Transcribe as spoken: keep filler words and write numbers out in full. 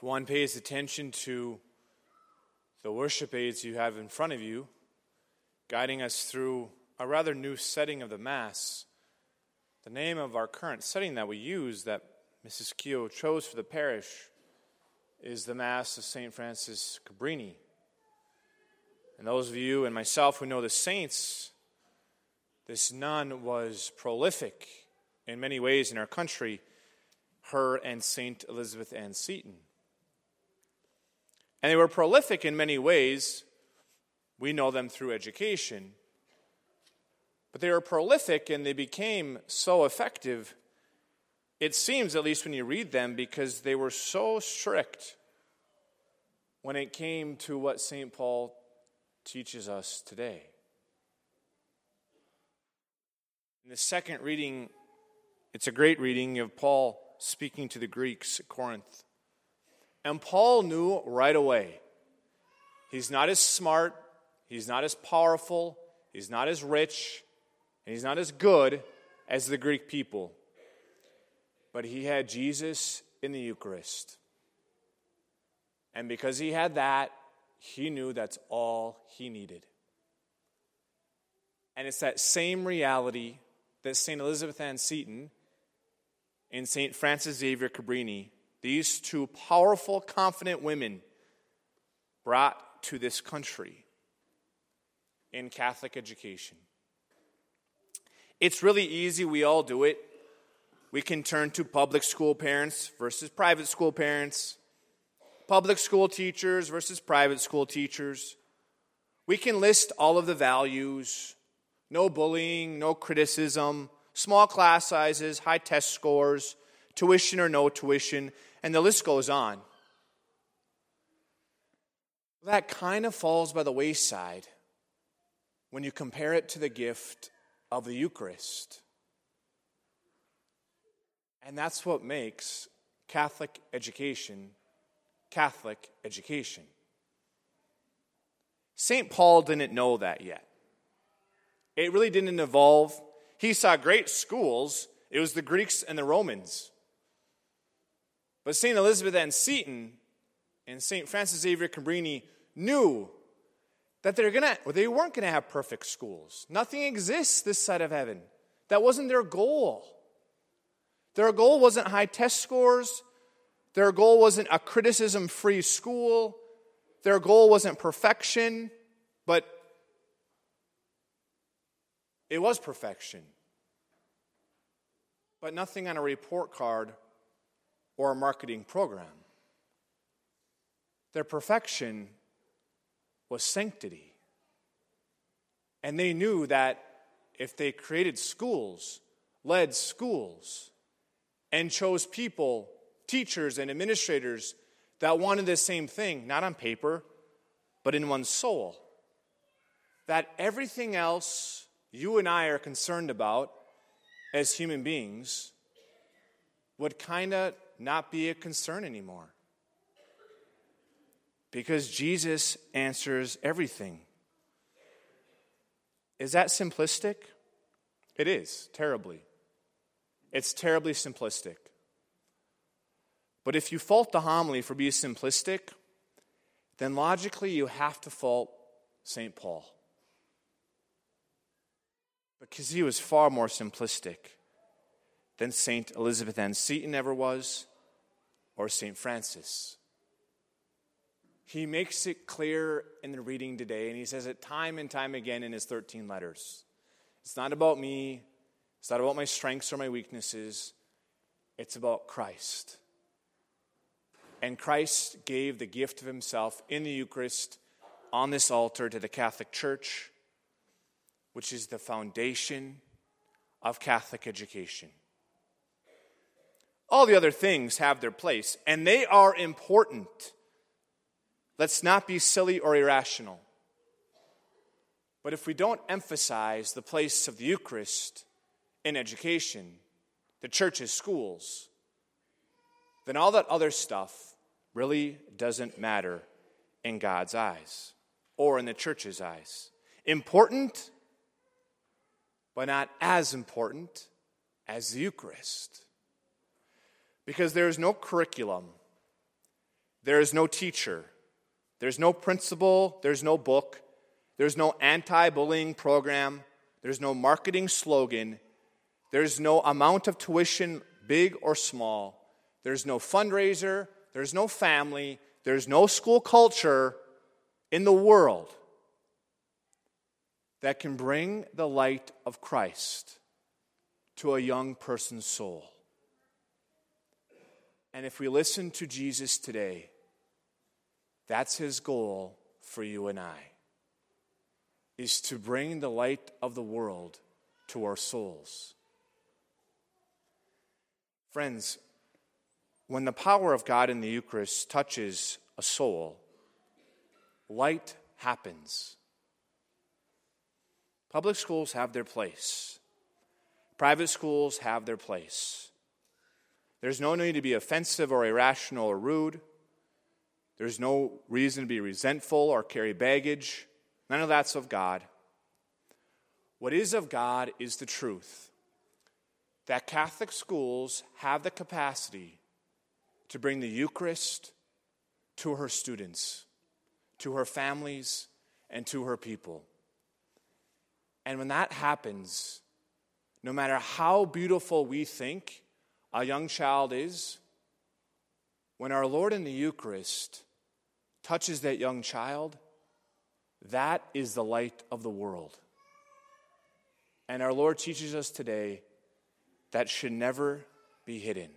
If one pays attention to the worship aids you have in front of you, guiding us through a rather new setting of the Mass, the name of our current setting that we use, that Missus Keogh chose for the parish, is the Mass of Saint Francis Cabrini. And those of you and myself who know the saints, this nun was prolific in many ways in our country, her and Saint Elizabeth Ann Seton. And they were prolific in many ways. We know them through education. But they were prolific and they became so effective, it seems, at least when you read them, because they were so strict when it came to what Saint Paul teaches us today. In the second reading, it's a great reading of Paul speaking to the Greeks at Corinth. And Paul knew right away, he's not as smart, he's not as powerful, he's not as rich, and he's not as good as the Greek people. But he had Jesus in the Eucharist. And because he had that, he knew that's all he needed. And it's that same reality that Saint Elizabeth Ann Seton and Saint Francis Xavier Cabrini, these two powerful, confident women, brought to this country in Catholic education. It's really easy. We all do it. We can turn to public school parents versus private school parents, public school teachers versus private school teachers. We can list all of the values: no bullying, no criticism, small class sizes, high test scores, tuition or no tuition, and the list goes on. That kind of falls by the wayside when you compare it to the gift of the Eucharist. And that's what makes Catholic education Catholic education. Saint Paul didn't know that yet. It really didn't evolve. He saw great schools. It was the Greeks and the Romans. But Saint Elizabeth Ann Seton and Saint Francis Xavier Cabrini knew that they're gonna, well, they weren't going to have perfect schools. Nothing exists this side of heaven. That wasn't their goal. Their goal wasn't high test scores. Their goal wasn't a criticism-free school. Their goal wasn't perfection, but it was perfection. But nothing on a report card or a marketing program. Their perfection was sanctity. And they knew that if they created schools, led schools, and chose people, teachers and administrators that wanted the same thing, not on paper, but in one's soul, that everything else you and I are concerned about as human beings would kind of not be a concern anymore. Because Jesus answers everything. Is that simplistic? It is, terribly. It's terribly simplistic. But if you fault the homily for being simplistic, then logically you have to fault Saint Paul. Because he was far more simplistic than Saint Elizabeth Ann Seton ever was, or Saint Francis. He makes it clear in the reading today, and he says it time and time again in his thirteen letters. It's not about me. It's not about my strengths or my weaknesses. It's about Christ. And Christ gave the gift of himself in the Eucharist on this altar to the Catholic Church, which is the foundation of Catholic education. All the other things have their place, and they are important. Let's not be silly or irrational. But if we don't emphasize the place of the Eucharist in education, the church's schools, then all that other stuff really doesn't matter in God's eyes or in the church's eyes. Important, but not as important as the Eucharist. Because there is no curriculum, there is no teacher, there's no principal, there's no book, there's no anti-bullying program, there's no marketing slogan, there's no amount of tuition, big or small, there's no fundraiser, there's no family, there's no school culture in the world that can bring the light of Christ to a young person's soul. And if we listen to Jesus today, that's his goal for you and I, is to bring the light of the world to our souls. Friends, when the power of God in the Eucharist touches a soul, light happens. Public schools have their place. Private schools have their place. There's no need to be offensive or irrational or rude. There's no reason to be resentful or carry baggage. None of that's of God. What is of God is the truth that Catholic schools have the capacity to bring the Eucharist to her students, to her families, and to her people. And when that happens, no matter how beautiful we think a young child is, when our Lord in the Eucharist touches that young child, that is the light of the world. And our Lord teaches us today that should never be hidden.